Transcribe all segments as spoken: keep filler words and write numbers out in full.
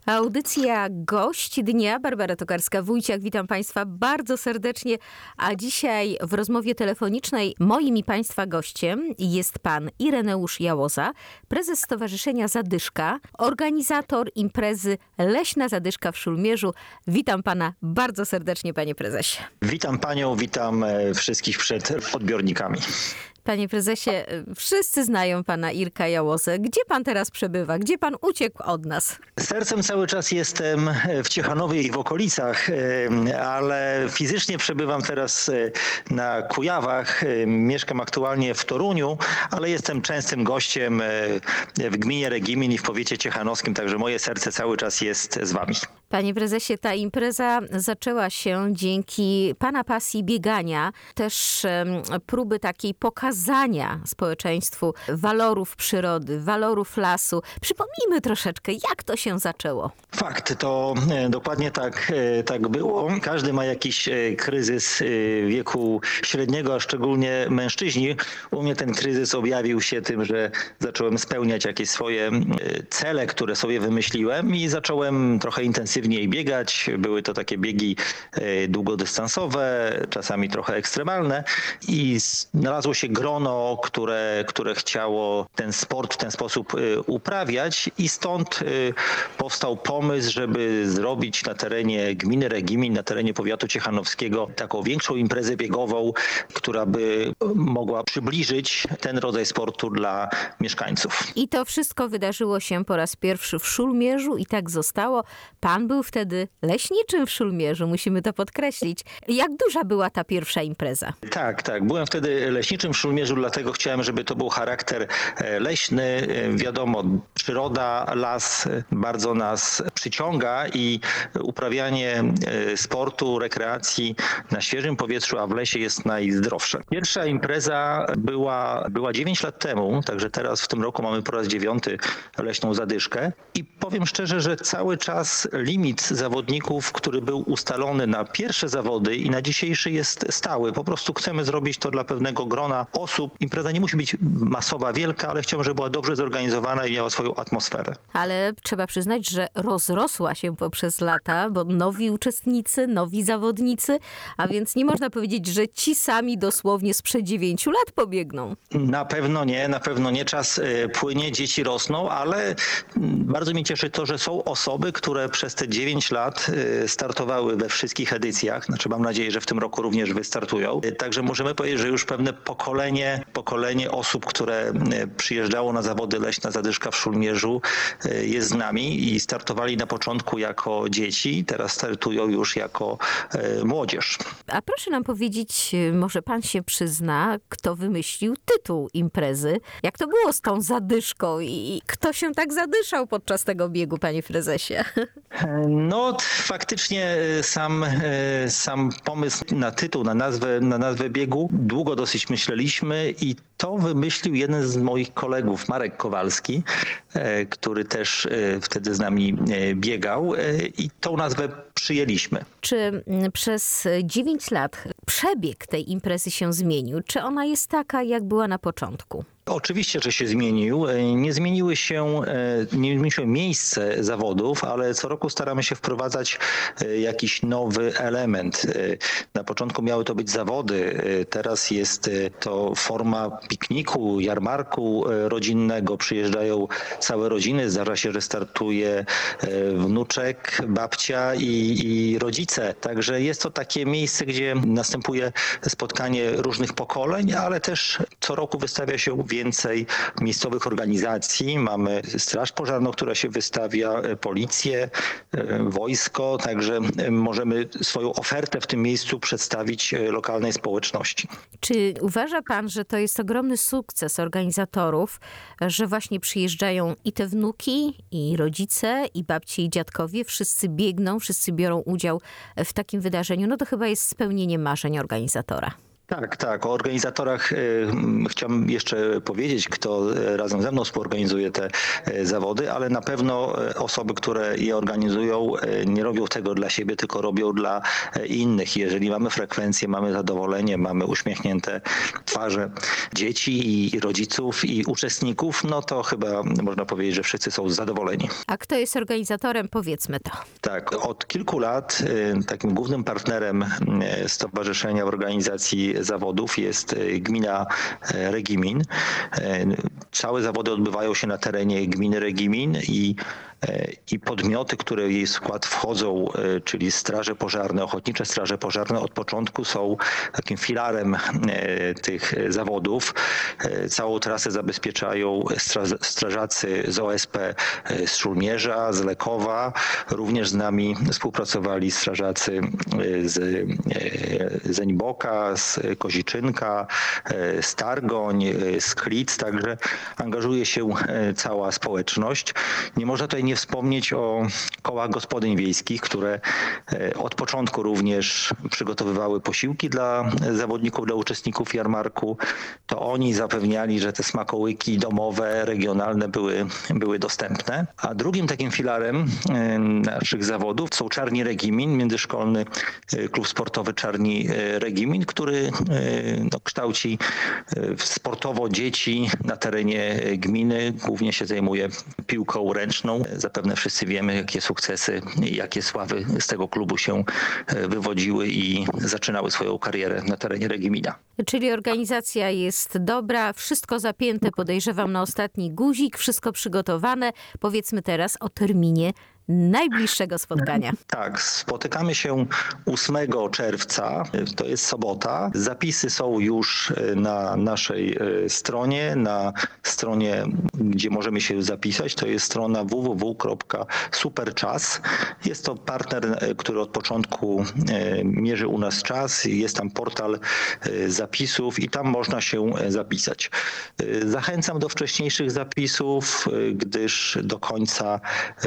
Audycja Gość Dnia. Barbara Tokarska-Wójciak. Witam Państwa bardzo serdecznie. A dzisiaj w rozmowie telefonicznej moim i Państwa gościem jest pan Ireneusz Jałoza, prezes Stowarzyszenia Zadyszka, organizator imprezy Leśna Zadyszka w Szulmierzu. Witam pana bardzo serdecznie, panie prezesie. Witam panią, witam wszystkich przed odbiornikami. Panie prezesie, wszyscy znają pana Irka Jałozę. Gdzie pan teraz przebywa? Gdzie pan uciekł od nas? Sercem cały czas jestem w Ciechanowie i w okolicach, ale fizycznie przebywam teraz na Kujawach. Mieszkam aktualnie w Toruniu, ale jestem częstym gościem w gminie Regimin i w powiecie ciechanowskim, także moje serce cały czas jest z wami. Panie prezesie, ta impreza zaczęła się dzięki pana pasji biegania, też próby takiej pokazania społeczeństwu walorów przyrody, walorów lasu. Przypomnijmy troszeczkę, jak to się zaczęło. Fakt, to dokładnie tak, tak było. Każdy ma jakiś kryzys wieku średniego, a szczególnie mężczyźni. U mnie ten kryzys objawił się tym, że zacząłem spełniać jakieś swoje cele, które sobie wymyśliłem i zacząłem trochę intensywniej biegać. Były to takie biegi długodystansowe, czasami trochę ekstremalne i znalazło się grono, które, które chciało ten sport w ten sposób uprawiać i stąd powstał pomysł, żeby zrobić na terenie gminy Regimin, na terenie powiatu ciechanowskiego taką większą imprezę biegową, która by mogła przybliżyć ten rodzaj sportu dla mieszkańców. I to wszystko wydarzyło się po raz pierwszy w Szulmierzu i tak zostało. Pan był wtedy leśniczym w Szulmierzu, musimy to podkreślić. Jak duża była ta pierwsza impreza? Tak, tak. Byłem wtedy leśniczym w Szulmierzu, dlatego chciałem, żeby to był charakter leśny. Wiadomo, przyroda, las bardzo nas przyciąga i uprawianie sportu, rekreacji na świeżym powietrzu, a w lesie jest najzdrowsze. Pierwsza impreza była, była dziewięć lat temu, także teraz w tym roku mamy po raz dziewiąty Leśną Zadyszkę i powiem szczerze, że cały czas limit zawodników, który był ustalony na pierwsze zawody i na dzisiejszy jest stały. Po prostu chcemy zrobić to dla pewnego grona osób. Impreza nie musi być masowa, wielka, ale chciałbym, żeby była dobrze zorganizowana i miała swoją atmosferę. Ale trzeba przyznać, że rozrosła się poprzez lata, bo nowi uczestnicy, nowi zawodnicy, a więc nie można powiedzieć, że ci sami dosłownie sprzed dziewięciu lat pobiegną. Na pewno nie, na pewno nie. Czas płynie, dzieci rosną, ale bardzo mnie cieszy to, że są osoby, które przez te dziewięć lat startowały we wszystkich edycjach. Znaczy mam nadzieję, że w tym roku również wystartują. Także możemy powiedzieć, że już pewne pokolenie, pokolenie osób, które przyjeżdżało na zawody Leśna Zadyszka w Szulmierzu jest z nami i startowali na początku jako dzieci, teraz startują już jako młodzież. A proszę nam powiedzieć, może pan się przyzna, kto wymyślił tytuł imprezy? Jak to było z tą zadyszką i kto się tak zadyszał podczas tego biegu, panie prezesie? No faktycznie sam, sam pomysł na tytuł, na nazwę, na nazwę biegu długo dosyć myśleliśmy i to wymyślił jeden z moich kolegów, Marek Kowalski, który też wtedy z nami biegał i tą nazwę przyjęliśmy. Czy przez dziewięć lat przebieg tej imprezy się zmienił? Czy ona jest taka, jak była na początku? Oczywiście, że się zmienił. Nie zmieniły się, nie zmieniło się miejsce zawodów, ale co roku staramy się wprowadzać jakiś nowy element. Na początku miały to być zawody, teraz jest to forma pikniku, jarmarku rodzinnego. Przyjeżdżają całe rodziny, zdarza się, że startuje wnuczek, babcia i, i rodzice. Także jest to takie miejsce, gdzie następuje spotkanie różnych pokoleń, ale też co roku wystawia się więcej miejscowych organizacji. Mamy Straż Pożarną, która się wystawia, policję, wojsko, także możemy swoją ofertę w tym miejscu przedstawić lokalnej społeczności. Czy uważa pan, że to jest ogromny sukces organizatorów, że właśnie przyjeżdżają i te wnuki, i rodzice, i babci, i dziadkowie, wszyscy biegną, wszyscy biorą udział w takim wydarzeniu? No to chyba jest spełnienie marzeń organizatora. Tak, tak. O organizatorach y, chciałbym jeszcze powiedzieć, kto razem ze mną współorganizuje te y, zawody, ale na pewno y, osoby, które je organizują, y, nie robią tego dla siebie, tylko robią dla y, innych. Jeżeli mamy frekwencję, mamy zadowolenie, mamy uśmiechnięte twarze dzieci i, i rodziców i uczestników, no to chyba można powiedzieć, że wszyscy są zadowoleni. A kto jest organizatorem? Powiedzmy to. Tak, od kilku lat y, takim głównym partnerem y, Stowarzyszenia w organizacji zawodów jest y, gmina y, Regimin. Y, Całe zawody odbywają się na terenie gminy Regimin i i podmioty, które w jej skład wchodzą, czyli straże pożarne, ochotnicze straże pożarne, od początku są takim filarem tych zawodów. Całą trasę zabezpieczają strażacy z O S P z Szulmierza, z Lekowa. Również z nami współpracowali strażacy z Zeniboka, z Koziczynka, z Targoń, z Klic, także angażuje się cała społeczność. Nie można tutaj nie wspomnieć o kołach gospodyń wiejskich, które od początku również przygotowywały posiłki dla zawodników, dla uczestników jarmarku. To oni zapewniali, że te smakołyki domowe, regionalne były, były dostępne. A drugim takim filarem naszych zawodów są Czarni Regimin, międzyszkolny klub sportowy Czarni Regimin, który no, kształci sportowo dzieci na terenie gminy. Głównie się zajmuje piłką ręczną. Zapewne wszyscy wiemy, jakie sukcesy i jakie sławy z tego klubu się wywodziły i zaczynały swoją karierę na terenie Regimina. Czyli organizacja jest dobra, wszystko zapięte, podejrzewam, na ostatni guzik, wszystko przygotowane. Powiedzmy teraz o terminie najbliższego spotkania. Tak, spotykamy się ósmego czerwca, to jest sobota. Zapisy są już na naszej stronie, na stronie, gdzie możemy się zapisać. To jest strona w w w kropka superczas. Jest to partner, który od początku mierzy u nas czas. Jest tam portal zapisów i tam można się zapisać. Zachęcam do wcześniejszych zapisów, gdyż do końca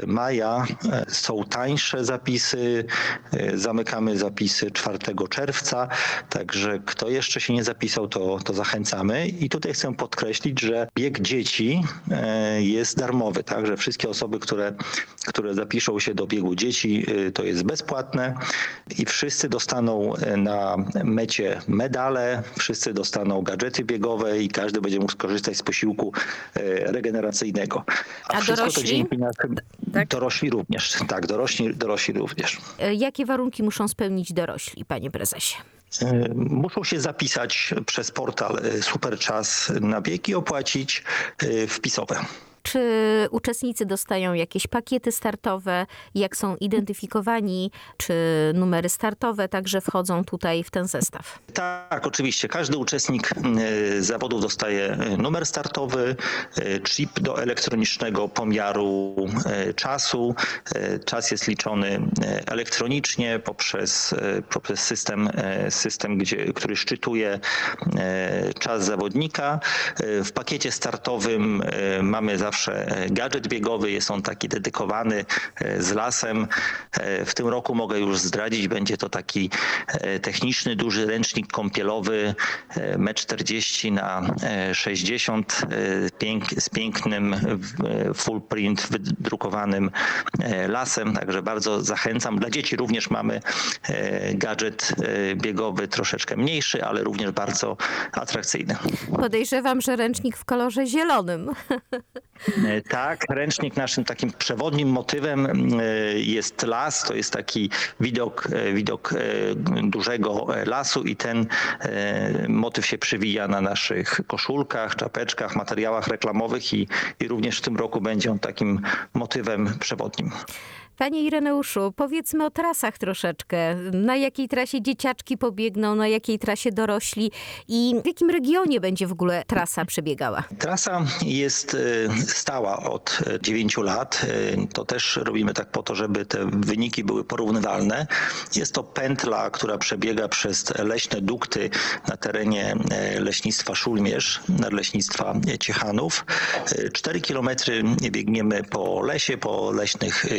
maja są tańsze zapisy, zamykamy zapisy czwartego czerwca, także kto jeszcze się nie zapisał, to, to zachęcamy. I tutaj chcę podkreślić, że bieg dzieci jest darmowy, także wszystkie osoby, które, które zapiszą się do biegu dzieci, to jest bezpłatne i wszyscy dostaną na mecie medale, wszyscy dostaną gadżety biegowe i każdy będzie mógł skorzystać z posiłku regeneracyjnego. A, A wszystko dorośli? to dzięki naszym Tak. dorośli również. Tak, dorośli, dorośli również. Jakie warunki muszą spełnić dorośli, panie prezesie? Muszą się zapisać przez portal Superczas na bieg i opłacić wpisowe. Czy uczestnicy dostają jakieś pakiety startowe? Jak są identyfikowani? Czy numery startowe także wchodzą tutaj w ten zestaw? Tak, oczywiście. Każdy uczestnik y, zawodów dostaje numer startowy, y, chip do elektronicznego pomiaru y, czasu. Y, Czas jest liczony y, elektronicznie poprzez, y, poprzez system, y, system gdzie, który szczytuje y, czas zawodnika. Y, W pakiecie startowym y, mamy zawsze gadżet biegowy, jest on taki dedykowany z lasem. W tym roku mogę już zdradzić, będzie to taki techniczny, duży ręcznik kąpielowy metr czterdzieści na sześćdziesiąt z pięknym full print wydrukowanym lasem, także bardzo zachęcam. Dla dzieci również mamy gadżet biegowy troszeczkę mniejszy, ale również bardzo atrakcyjny. Podejrzewam, że ręcznik w kolorze zielonym. Tak, ręcznik naszym takim przewodnim motywem jest las, to jest taki widok, widok dużego lasu i ten motyw się przewija na naszych koszulkach, czapeczkach, materiałach reklamowych i, i również w tym roku będzie on takim motywem przewodnim. Panie Ireneuszu, powiedzmy o trasach troszeczkę. Na jakiej trasie dzieciaczki pobiegną, na jakiej trasie dorośli i w jakim regionie będzie w ogóle trasa przebiegała? Trasa jest stała od dziewięciu lat. To też robimy tak po to, żeby te wyniki były porównywalne. Jest to pętla, która przebiega przez leśne dukty na terenie leśnictwa Szulmierz, nadleśnictwa Ciechanów. Cztery kilometry biegniemy po lesie, po leśnych ścieżkach.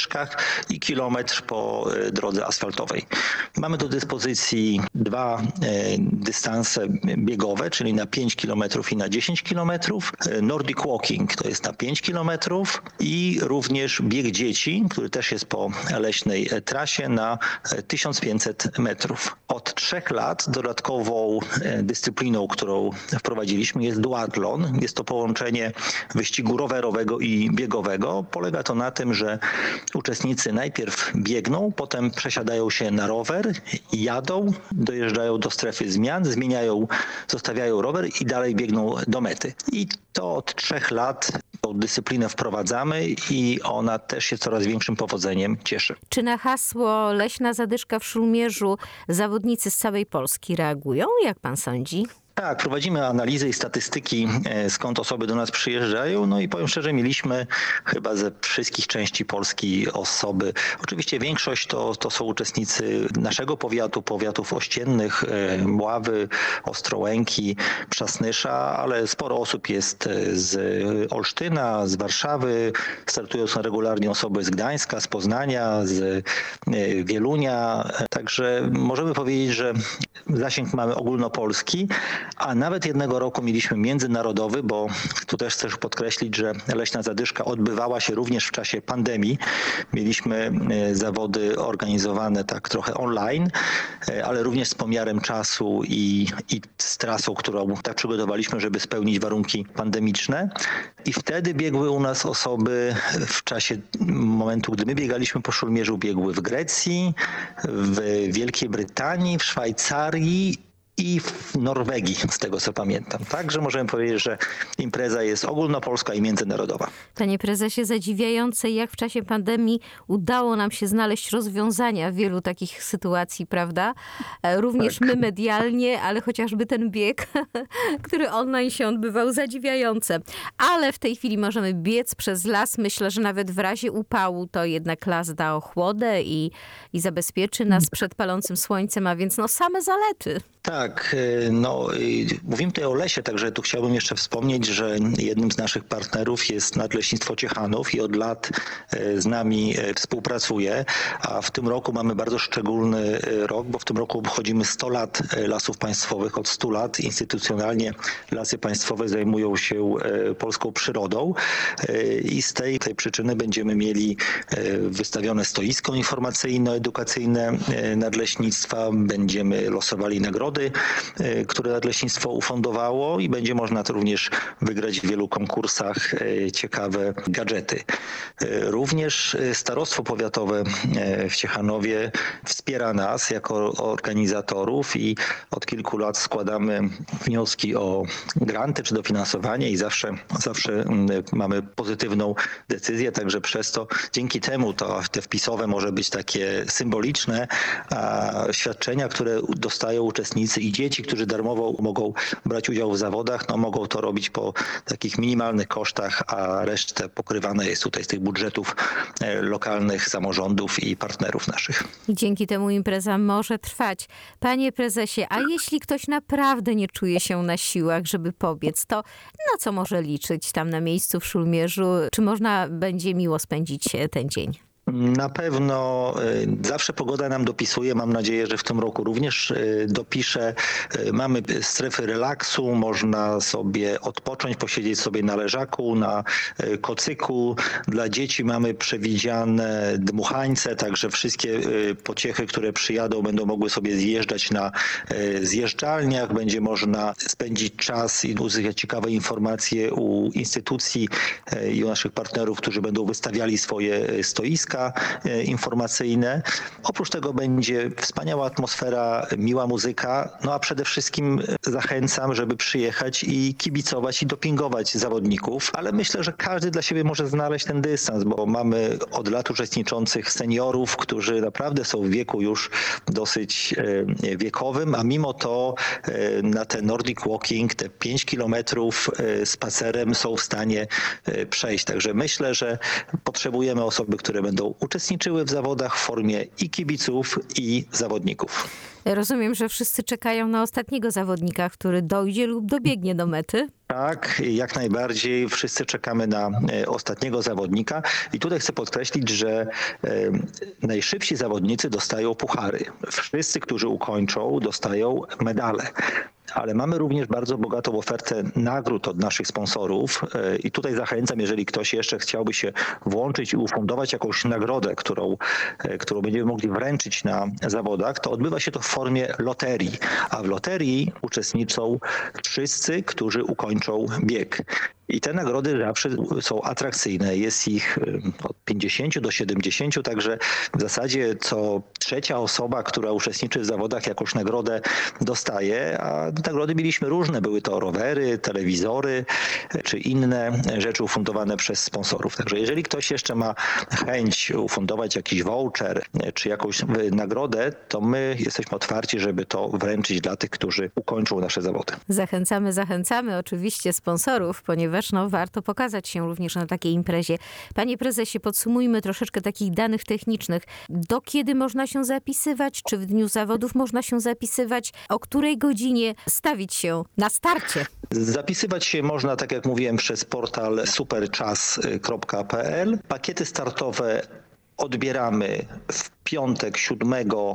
ścieżkach i kilometr po drodze asfaltowej. Mamy do dyspozycji dwa dystanse biegowe, czyli na pięć kilometrów i na dziesięć kilometrów. Nordic Walking to jest na pięć kilometrów i również bieg dzieci, który też jest po leśnej trasie na tysiąc pięćset metrów. Od trzech lat dodatkową dyscypliną, którą wprowadziliśmy, jest duatlon. Jest to połączenie wyścigu rowerowego i biegowego. Polega to na tym, że uczestnicy najpierw biegną, potem przesiadają się na rower, jadą, dojeżdżają do strefy zmian, zmieniają, zostawiają rower i dalej biegną do mety. I to od trzech lat tą dyscyplinę wprowadzamy i ona też się coraz większym powodzeniem cieszy. Czy na hasło Leśna Zadyszka w Szulmierzu zawodnicy z całej Polski reagują? Jak pan sądzi? Tak, prowadzimy analizy i statystyki, skąd osoby do nas przyjeżdżają. No i powiem szczerze, mieliśmy chyba ze wszystkich części Polski osoby. Oczywiście większość to, to są uczestnicy naszego powiatu, powiatów ościennych, Mławy, Ostrołęki, Przasnysza, ale sporo osób jest z Olsztyna, z Warszawy. Startują są regularnie osoby z Gdańska, z Poznania, z Wielunia. Także możemy powiedzieć, że zasięg mamy ogólnopolski, a nawet jednego roku mieliśmy międzynarodowy, bo tu też chcę podkreślić, że Leśna Zadyszka odbywała się również w czasie pandemii. Mieliśmy zawody organizowane tak trochę online, ale również z pomiarem czasu i, i z trasą, którą tak przygotowaliśmy, żeby spełnić warunki pandemiczne. I wtedy biegły u nas osoby w czasie momentu, gdy my biegaliśmy po Szulmierzu, biegły w Grecji, w Wielkiej Brytanii, w Szwajcarii i w Norwegii, z tego co pamiętam. Także możemy powiedzieć, że impreza jest ogólnopolska i międzynarodowa. Panie prezesie, zadziwiające, jak w czasie pandemii udało nam się znaleźć rozwiązania w wielu takich sytuacji, prawda? Również tak. My medialnie, ale chociażby ten bieg, który online się odbywał, zadziwiające. Ale w tej chwili możemy biec przez las. Myślę, że nawet w razie upału to jednak las da ochłodę i, i zabezpieczy nas przed palącym słońcem, a więc no same zalety. Tak, no mówimy tutaj o lesie, także tu chciałbym jeszcze wspomnieć, że jednym z naszych partnerów jest Nadleśnictwo Ciechanów i od lat z nami współpracuje, a w tym roku mamy bardzo szczególny rok, bo w tym roku obchodzimy sto lat Lasów Państwowych. Od stu lat instytucjonalnie Lasy Państwowe zajmują się polską przyrodą i z tej, tej przyczyny będziemy mieli wystawione stoisko informacyjno-edukacyjne Nadleśnictwa, będziemy losowali nagrody, które Nadleśnictwo ufundowało i będzie można to również wygrać w wielu konkursach ciekawe gadżety. Również Starostwo Powiatowe w Ciechanowie wspiera nas jako organizatorów i od kilku lat składamy wnioski o granty czy dofinansowanie i zawsze, zawsze mamy pozytywną decyzję, także przez to, dzięki temu to te wpisowe może być takie symboliczne, a świadczenia, które dostają uczestnicy i dzieci, którzy darmowo mogą brać udział w zawodach, no mogą to robić po takich minimalnych kosztach, a resztę pokrywane jest tutaj z tych budżetów lokalnych samorządów i partnerów naszych. I dzięki temu impreza może trwać. Panie prezesie, a jeśli ktoś naprawdę nie czuje się na siłach, żeby pobiec, to na co może liczyć tam na miejscu w Szulmierzu? Czy można będzie miło spędzić ten dzień? Na pewno zawsze pogoda nam dopisuje. Mam nadzieję, że w tym roku również dopisze. Mamy strefy relaksu, można sobie odpocząć, posiedzieć sobie na leżaku, na kocyku. Dla dzieci mamy przewidziane dmuchańce, także wszystkie pociechy, które przyjadą, będą mogły sobie zjeżdżać na zjeżdżalniach. Będzie można spędzić czas i uzyskać ciekawe informacje u instytucji i u naszych partnerów, którzy będą wystawiali swoje stoiska informacyjne. Oprócz tego będzie wspaniała atmosfera, miła muzyka, no a przede wszystkim zachęcam, żeby przyjechać i kibicować i dopingować zawodników, ale myślę, że każdy dla siebie może znaleźć ten dystans, bo mamy od lat uczestniczących seniorów, którzy naprawdę są w wieku już dosyć wiekowym, a mimo to na ten Nordic Walking, te pięć kilometrów spacerem są w stanie przejść. Także myślę, że potrzebujemy osoby, które będą będą uczestniczyły w zawodach w formie i kibiców, i zawodników. Rozumiem, że wszyscy czekają na ostatniego zawodnika, który dojdzie lub dobiegnie do mety. Tak, jak najbardziej. Wszyscy czekamy na e, ostatniego zawodnika i tutaj chcę podkreślić, że e, najszybsi zawodnicy dostają puchary. Wszyscy, którzy ukończą, dostają medale. Ale mamy również bardzo bogatą ofertę nagród od naszych sponsorów e, i tutaj zachęcam, jeżeli ktoś jeszcze chciałby się włączyć i ufundować jakąś nagrodę, którą, e, którą będziemy mogli wręczyć na zawodach, to odbywa się to w formie loterii, a w loterii uczestniczą wszyscy, którzy ukończą bieg. I te nagrody zawsze są atrakcyjne. Jest ich od pięćdziesięciu do siedemdziesięciu, także w zasadzie co trzecia osoba, która uczestniczy w zawodach, jakąś nagrodę dostaje, a nagrody mieliśmy różne. Były to rowery, telewizory czy inne rzeczy ufundowane przez sponsorów. Także jeżeli ktoś jeszcze ma chęć ufundować jakiś voucher czy jakąś nagrodę, to my jesteśmy otwarci, żeby to wręczyć dla tych, którzy ukończą nasze zawody. Zachęcamy, zachęcamy oczywiście sponsorów, ponieważ no, warto pokazać się również na takiej imprezie. Panie prezesie, podsumujmy troszeczkę takich danych technicznych. Do kiedy można się zapisywać? Czy w dniu zawodów można się zapisywać? O której godzinie stawić się na starcie? Zapisywać się można, tak jak mówiłem, przez portal superczas kropka p l. Pakiety startowe odbieramy w piątek siódmego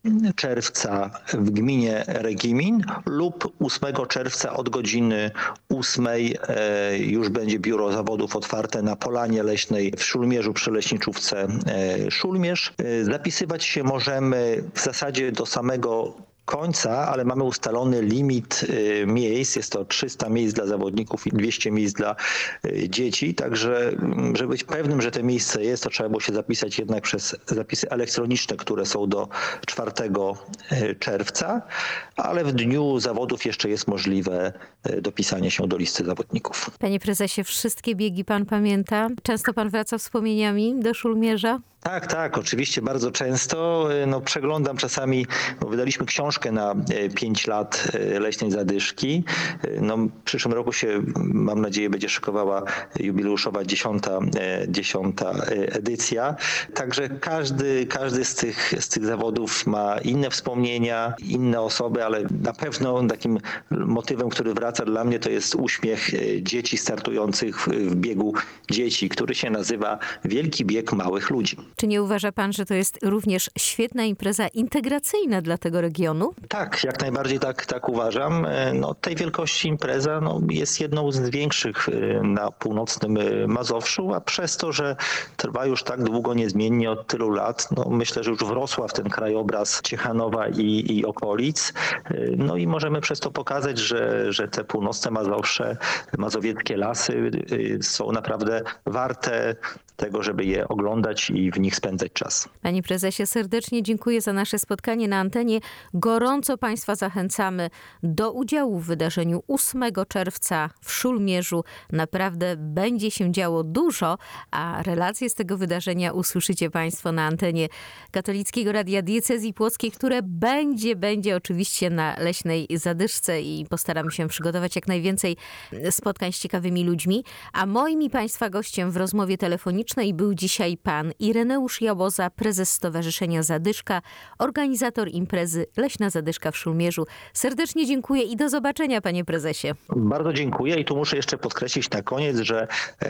czerwca w gminie Regimin lub ósmego czerwca od godziny ósmej e, już będzie biuro zawodów otwarte na Polanie Leśnej w Szulmierzu przy leśniczówce e, Szulmierz. E, zapisywać się możemy w zasadzie do samego końca, ale mamy ustalony limit y, miejsc. Jest to trzysta miejsc dla zawodników i dwieście miejsc dla y, dzieci. Także, mm, żeby być pewnym, że to miejsce jest, to trzeba było się zapisać jednak przez zapisy elektroniczne, które są do czwartego czerwca, ale w dniu zawodów jeszcze jest możliwe y, dopisanie się do listy zawodników. Panie prezesie, wszystkie biegi pan pamięta? Często pan wraca wspomnieniami do Szulmierza? Tak, tak, oczywiście bardzo często. No, przeglądam czasami, bo wydaliśmy książkę na pięć lat Leśnej Zadyszki. No, w przyszłym roku się, mam nadzieję, będzie szykowała jubileuszowa dziesiąta, dziesiąta edycja. Także każdy, każdy z tych, z tych zawodów ma inne wspomnienia, inne osoby, ale na pewno takim motywem, który wraca dla mnie, to jest uśmiech dzieci startujących w biegu dzieci, który się nazywa Wielki Bieg Małych Ludzi. Czy nie uważa pan, że to jest również świetna impreza integracyjna dla tego regionu? Tak, jak najbardziej tak, tak uważam. No, tej wielkości impreza no, jest jedną z większych na północnym Mazowszu, a przez to, że trwa już tak długo niezmiennie od tylu lat, no, myślę, że już wrosła w ten krajobraz Ciechanowa i, i okolic. No i możemy przez to pokazać, że, że te północne Mazowsze, mazowieckie lasy są naprawdę warte tego, żeby je oglądać i w nich spędzać czas. Panie prezesie, serdecznie dziękuję za nasze spotkanie na antenie. Gorąco państwa zachęcamy do udziału w wydarzeniu ósmego czerwca w Szulmierzu. Naprawdę będzie się działo dużo, a relacje z tego wydarzenia usłyszycie państwo na antenie Katolickiego Radia Diecezji Płockiej, które będzie, będzie oczywiście na Leśnej Zadyszce i postaramy się przygotować jak najwięcej spotkań z ciekawymi ludźmi. A moim i państwa gościem w rozmowie telefonicznej był dzisiaj pan Ireneusz Jałoza, prezes Stowarzyszenia Zadyszka, organizator imprezy Leśna Zadyszka w Szulmierzu. Serdecznie dziękuję i do zobaczenia, panie prezesie. Bardzo dziękuję i tu muszę jeszcze podkreślić na koniec, że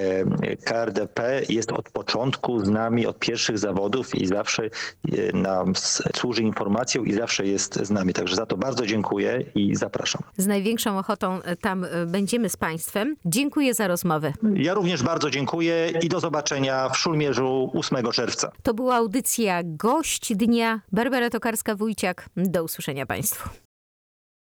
K R D P jest od początku z nami, od pierwszych zawodów i zawsze nam służy informacją i zawsze jest z nami. Także za to bardzo dziękuję i zapraszam. Z największą ochotą tam będziemy z państwem. Dziękuję za rozmowę. Ja również bardzo dziękuję i do zobaczenia w Szulmierzu ósmego czerwca. To była audycja Gość Dnia. Barbara Tokarska-Wójciak. Do usłyszenia państwu.